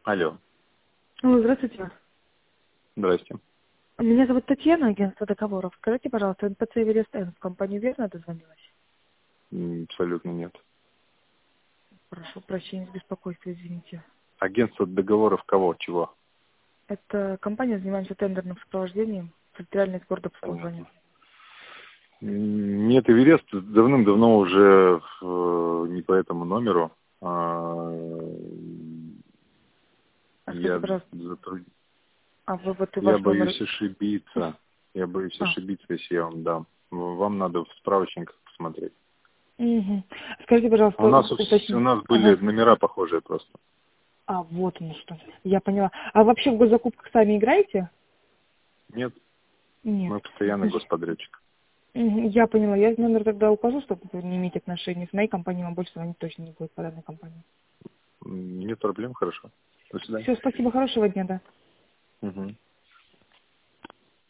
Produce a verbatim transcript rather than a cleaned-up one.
Алло. Алло, здравствуйте. Здрасте. Меня зовут Татьяна, агентство договоров. Скажите, пожалуйста, эн пэ цэ Эверест Н в компанию верно дозвонилась? М, Абсолютно нет. Прошу прощения за беспокойство, извините. Агентство договоров кого? Чего? Это компания, занимаемся тендерным сопровождением, территориальный города Псков звонит. Понятно. М, Нет, Эверест давным-давно уже э, не по этому номеру. А, А скажите, Я, пожалуйста, затруд- а вы вот и я ваш номер... боюсь ошибиться. Я боюсь А, ошибиться, если я вам дам. Вам надо в справочниках посмотреть. угу. Скажите, У пожалуйста, нас, у- у, у уточни. нас были Ага. номера похожие просто. А, вот оно что. Я поняла. А вообще в госзакупках сами играете? Нет, Нет. мы постоянно Значит, господрядчик. мгм, я поняла. Я номер тогда укажу, чтобы вы не иметь отношения с моей компанией, вам больше звонить точно не будет по данной компании. М, Нет проблем, хорошо. До свидания. Все, спасибо, хорошего дня, да. Мгм.